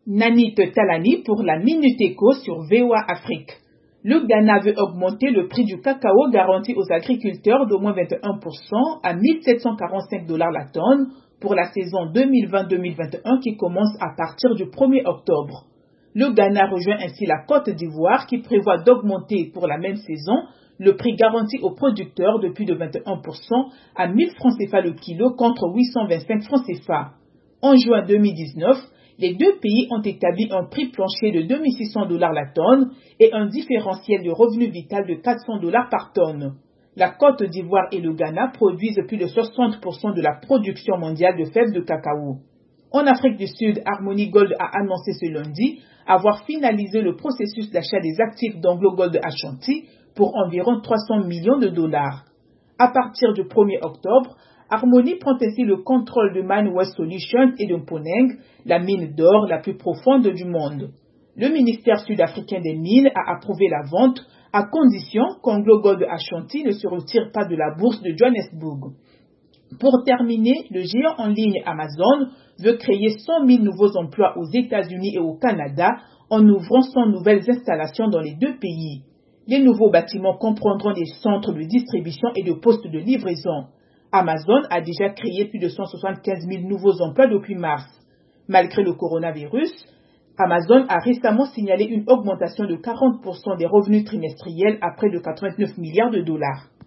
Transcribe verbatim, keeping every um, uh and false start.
Nanit Talani pour la Minute Éco sur V O A Afrique. Le Ghana veut augmenter le prix du cacao garanti aux agriculteurs d'au moins vingt et un pour cent à mille sept cent quarante-cinq dollars la tonne pour la saison deux mille vingt deux mille vingt et un qui commence à partir du premier octobre. Le Ghana rejoint ainsi la Côte d'Ivoire qui prévoit d'augmenter pour la même saison le prix garanti aux producteurs depuis de vingt et un pour cent à mille francs C F A le kilo contre huit cent vingt-cinq francs C F A. En juin deux mille dix-neuf, les deux pays ont établi un prix plancher de deux mille six cents dollars la tonne et un différentiel de revenu vital de quatre cents dollars par tonne. La Côte d'Ivoire et le Ghana produisent plus de soixante pour cent de la production mondiale de fèves de cacao. En Afrique du Sud, Harmony Gold a annoncé ce lundi avoir finalisé le processus d'achat des actifs d'Anglo Gold Ashanti pour environ trois cents millions de dollars. À partir du premier octobre, Harmony prend ainsi le contrôle de Mine West Solutions et de Mponeng, la mine d'or la plus profonde du monde. Le ministère sud-africain des mines a approuvé la vente à condition qu'Anglo Gold Ashanti ne se retire pas de la bourse de Johannesburg. Pour terminer, le géant en ligne Amazon veut créer cent mille nouveaux emplois aux États-Unis et au Canada en ouvrant cent nouvelles installations dans les deux pays. Les nouveaux bâtiments comprendront des centres de distribution et de postes de livraison. Amazon a déjà créé plus de cent soixante-quinze mille nouveaux emplois depuis mars. Malgré le coronavirus, Amazon a récemment signalé une augmentation de quarante pour cent des revenus trimestriels à près de quatre-vingt-neuf milliards de dollars.